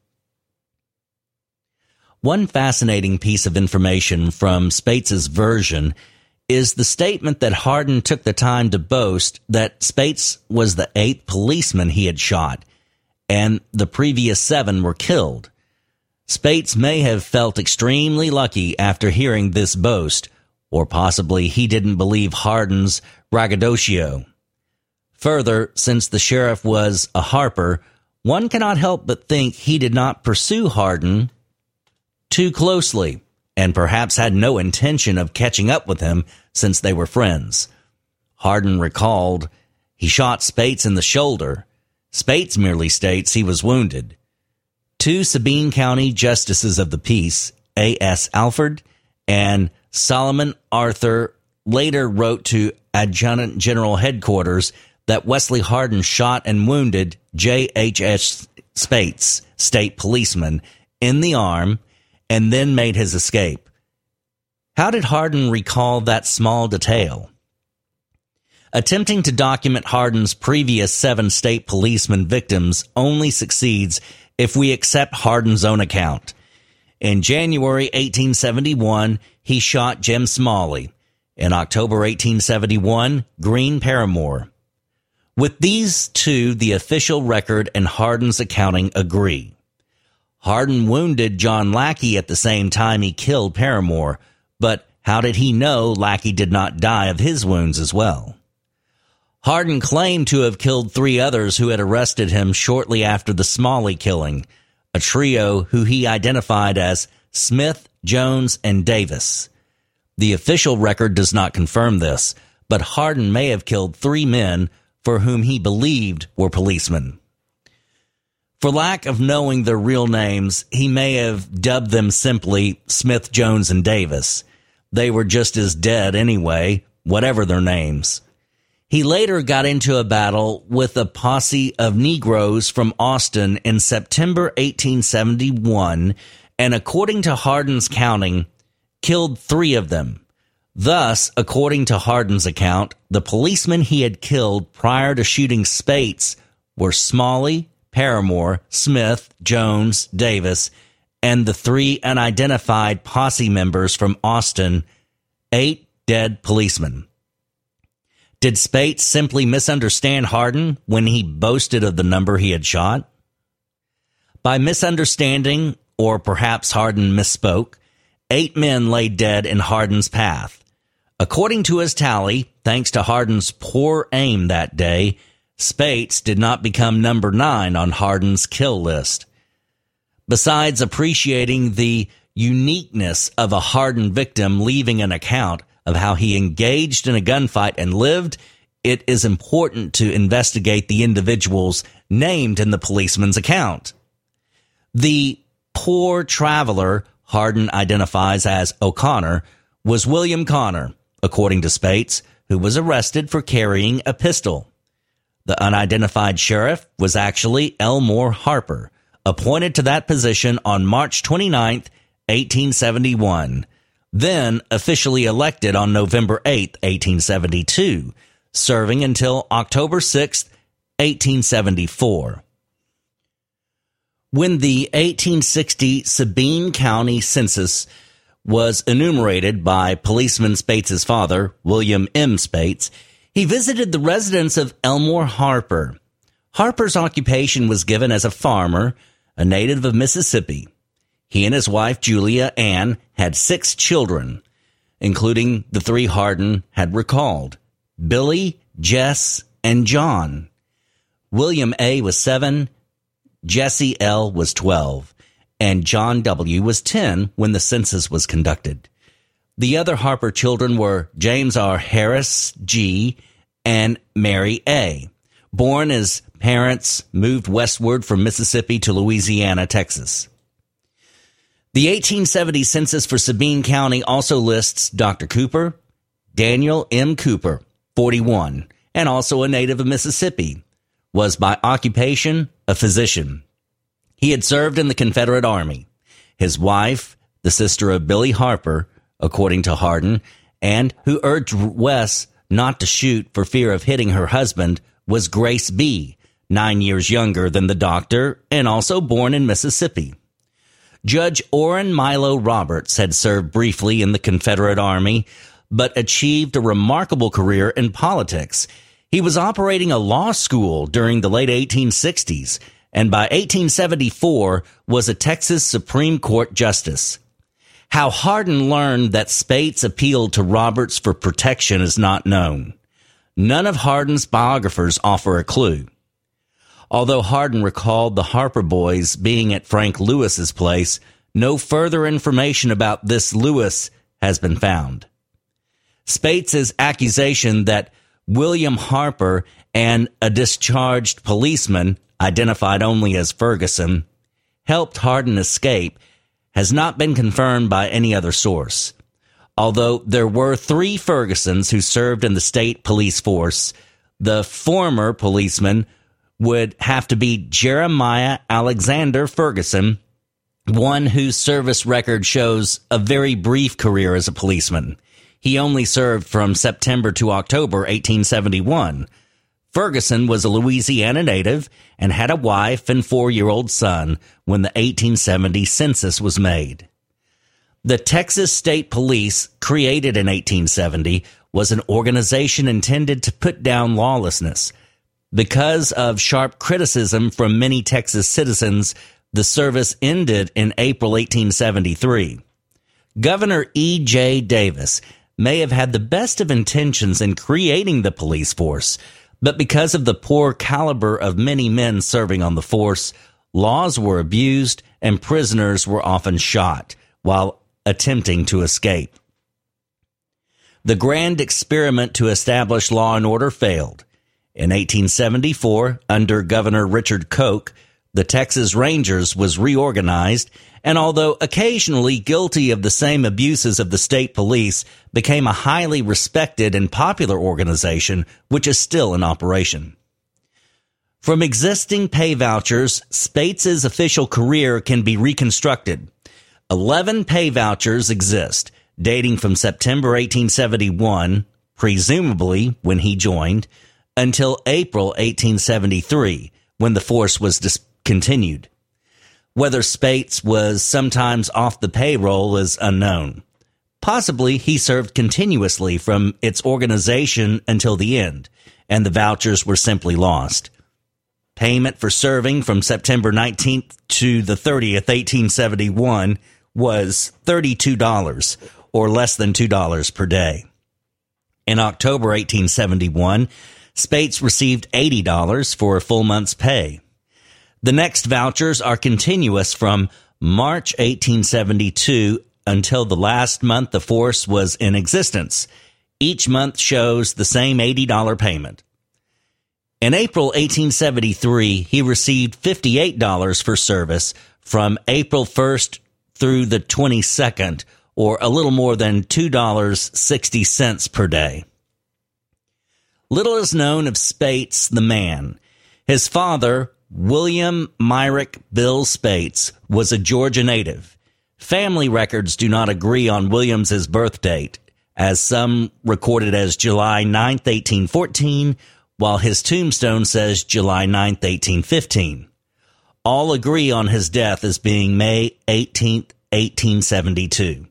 One fascinating piece of information from Spates' version is the statement that Hardin took the time to boast that Spates was the eighth policeman he had shot, and the previous seven were killed. Spates may have felt extremely lucky after hearing this boast, or possibly he didn't believe Hardin's braggadocio. Further, since the sheriff was a Harper, one cannot help but think he did not pursue Hardin too closely, and perhaps had no intention of catching up with him since they were friends. Hardin recalled he shot Spates in the shoulder. Spates merely states he was wounded. Two Sabine County Justices of the Peace, A S Alford and Solomon Arthur, later wrote to Adjutant General Headquarters that Wesley Hardin shot and wounded J H H Spates, state policeman, in the arm and then made his escape. How did Hardin recall that small detail? Attempting to document Hardin's previous seven state policeman victims only succeeds if we accept Hardin's own account. In January eighteen seventy-one, he shot Jim Smalley. In October eighteen seventy-one, Green Paramore. With these two, the official record and Hardin's accounting agree. Hardin wounded John Lackey at the same time he killed Paramore, but how did he know Lackey did not die of his wounds as well? Hardin claimed to have killed three others who had arrested him shortly after the Smalley killing, a trio who he identified as Smith, Jones, and Davis. The official record does not confirm this, but Hardin may have killed three men for whom he believed were policemen. For lack of knowing their real names, he may have dubbed them simply Smith, Jones, and Davis. They were just as dead anyway, whatever their names. He later got into a battle with a posse of Negroes from Austin in September eighteen seventy-one, and according to Hardin's counting, killed three of them. Thus, according to Hardin's account, the policemen he had killed prior to shooting Spates were Smalley, Paramore, Smith, Jones, Davis, and the three unidentified posse members from Austin, eight dead policemen. Did Spates simply misunderstand Hardin when he boasted of the number he had shot? By misunderstanding, or perhaps Hardin misspoke, eight men lay dead in Hardin's path. According to his tally, thanks to Hardin's poor aim that day, Spates did not become number nine on Hardin's kill list. Besides appreciating the uniqueness of a Hardin victim leaving an account of how he engaged in a gunfight and lived, it is important to investigate the individuals named in the policeman's account. The poor traveler Hardin identifies as O'Connor was William Connor, according to Spates, who was arrested for carrying a pistol. The unidentified sheriff was actually Elmore Harper, appointed to that position on March twenty-ninth, eighteen seventy-one, then officially elected on November eighth, eighteen seventy-two, serving until October sixth, eighteen seventy-four. When the eighteen sixty Sabine County Census was enumerated by Policeman Spates' father, William M. Spates, he visited the residence of Elmore Harper. Harper's occupation was given as a farmer, a native of Mississippi. He and his wife, Julia Ann, had six children, including the three Hardin had recalled: Billy, Jess, and John. William A. was seven, Jesse L. was twelve, and John W. was ten when the census was conducted. The other Harper children were James R. Harris, G., and Mary A., born as parents moved westward from Mississippi to Louisiana, Texas. The eighteen seventy census for Sabine County also lists Doctor Cooper, Daniel M. Cooper, forty-one, and also a native of Mississippi, was by occupation a physician. He had served in the Confederate Army. His wife, the sister of Billy Harper, according to Hardin, and who urged Wes not to shoot for fear of hitting her husband, was Grace B., nine years younger than the doctor and also born in Mississippi. Judge Orrin Milo Roberts had served briefly in the Confederate Army, but achieved a remarkable career in politics. He was operating a law school during the late eighteen sixties, and by eighteen seventy-four was a Texas Supreme Court justice. How Hardin learned that Spates appealed to Roberts for protection is not known. None of Hardin's biographers offer a clue. Although Hardin recalled the Harper boys being at Frank Lewis's place, no further information about this Lewis has been found. Spates' accusation that William Harper and a discharged policeman, identified only as Ferguson, helped Hardin escape has not been confirmed by any other source. Although there were three Fergusons who served in the state police force, the former policeman would have to be Jeremiah Alexander Ferguson, one whose service record shows a very brief career as a policeman. He only served from September to October eighteen seventy-one. Ferguson was a Louisiana native and had a wife and four-year-old son when the eighteen seventy census was made. The Texas State Police, created in eighteen seventy, was an organization intended to put down lawlessness. Because of sharp criticism from many Texas citizens, the service ended in April eighteen seventy-three. Governor E J Davis may have had the best of intentions in creating the police force, but because of the poor caliber of many men serving on the force, laws were abused and prisoners were often shot while attempting to escape. The grand experiment to establish law and order failed. In eighteen seventy-four, under Governor Richard Koch, the Texas Rangers was reorganized, and although occasionally guilty of the same abuses of the state police, became a highly respected and popular organization, which is still in operation. From existing pay vouchers, Spates' official career can be reconstructed. Eleven pay vouchers exist, dating from September eighteen seventy-one, presumably when he joined, until April eighteen seventy-three, when the force was discontinued. Whether Spates was sometimes off the payroll is unknown. Possibly he served continuously from its organization until the end, and the vouchers were simply lost. Payment for serving from September nineteenth to the thirtieth, eighteen seventy-one was thirty-two dollars, or less than two dollars per day. In October eighteen seventy-one, Spates received eighty dollars for a full month's pay. The next vouchers are continuous from March eighteen seventy-two until the last month the force was in existence. Each month shows the same eighty dollars payment. In April eighteen seventy-three, he received fifty-eight dollars for service from April first through the twenty-second, or a little more than two dollars and sixty cents per day. Little is known of Spates the man. His father, William Myrick Bill Spates, was a Georgia native. Family records do not agree on Williams's birth date, as some record it as July ninth, eighteen fourteen, while his tombstone says July ninth, eighteen fifteen. All agree on his death as being May eighteenth, eighteen seventy-two.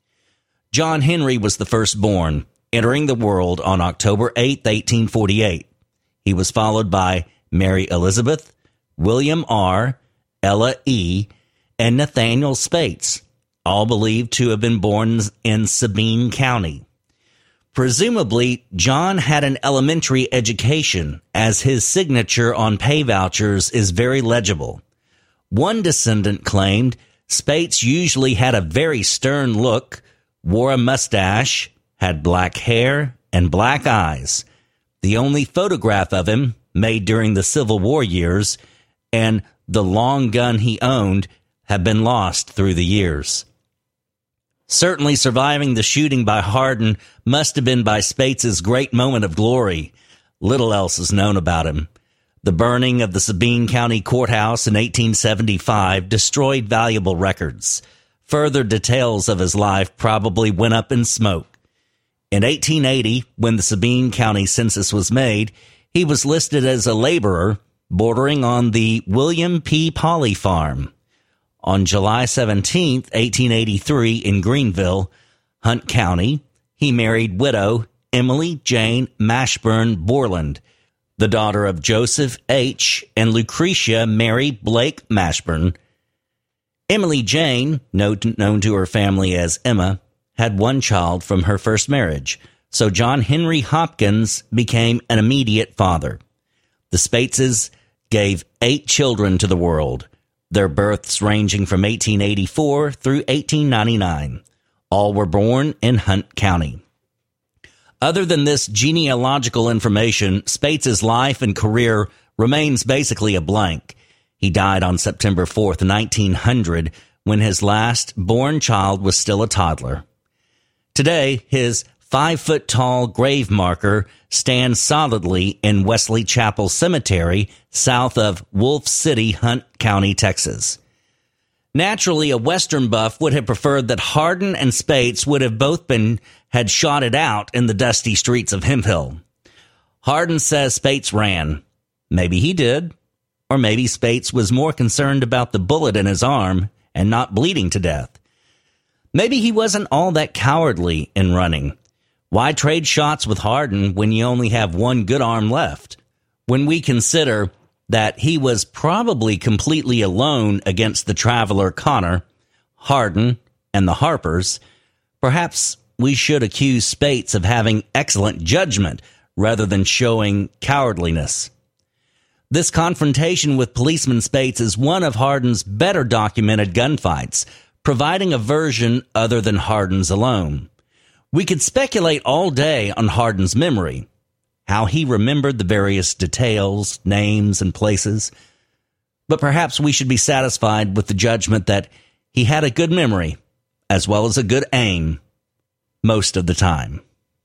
John Henry was the firstborn, entering the world on October eighth, eighteen forty-eight. He was followed by Mary Elizabeth, William R., Ella E., and Nathaniel Spates, all believed to have been born in Sabine County. Presumably, John had an elementary education, as his signature on pay vouchers is very legible. One descendant claimed Spates usually had a very stern look, wore a mustache, had black hair, and black eyes. The only photograph of him, made during the Civil War years, and the long gun he owned, have been lost through the years. Certainly surviving the shooting by Hardin must have been by Spates's great moment of glory. Little else is known about him. The burning of the Sabine County Courthouse in eighteen seventy-five destroyed valuable records. Further details of his life probably went up in smoke. In eighteen eighty, when the Sabine County census was made, he was listed as a laborer bordering on the William P. Pauley farm. On July seventeenth, eighteen eighty-three, in Greenville, Hunt County, he married widow Emily Jane Mashburn Borland, the daughter of Joseph H. and Lucretia Mary Blake Mashburn. Emily Jane, known to her family as Emma, had one child from her first marriage, so John Henry Hopkins became an immediate father. The Spateses gave eight children to the world, their births ranging from eighteen eighty-four through eighteen ninety-nine. All were born in Hunt County. Other than this genealogical information, Spates' life and career remains basically a blank. He died on September fourth, nineteen hundred, when his last born child was still a toddler. Today, his five-foot-tall grave marker stands solidly in Wesley Chapel Cemetery, south of Wolf City, Hunt County, Texas. Naturally, a Western buff would have preferred that Hardin and Spates would have both been had shot it out in the dusty streets of Hemphill. Hardin says Spates ran. Maybe he did, or maybe Spates was more concerned about the bullet in his arm and not bleeding to death. Maybe he wasn't all that cowardly in running. Why trade shots with Hardin when you only have one good arm left? When we consider that he was probably completely alone against the traveler Connor, Hardin, and the Harpers, perhaps we should accuse Spates of having excellent judgment rather than showing cowardliness. This confrontation with policeman Spates is one of Hardin's better documented gunfights, providing a version other than Hardin's alone. We could speculate all day on Hardin's memory, how he remembered the various details, names, and places, but perhaps we should be satisfied with the judgment that he had a good memory, as well as a good aim, most of the time.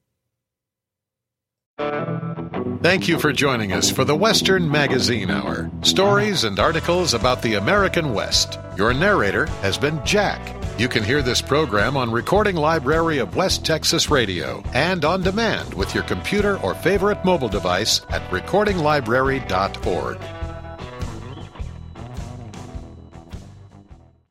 Thank you for joining us for the Western Magazine Hour. Stories and articles about the American West. Your narrator has been Jack. You can hear this program on Recording Library of West Texas Radio and on demand with your computer or favorite mobile device at recording library dot org.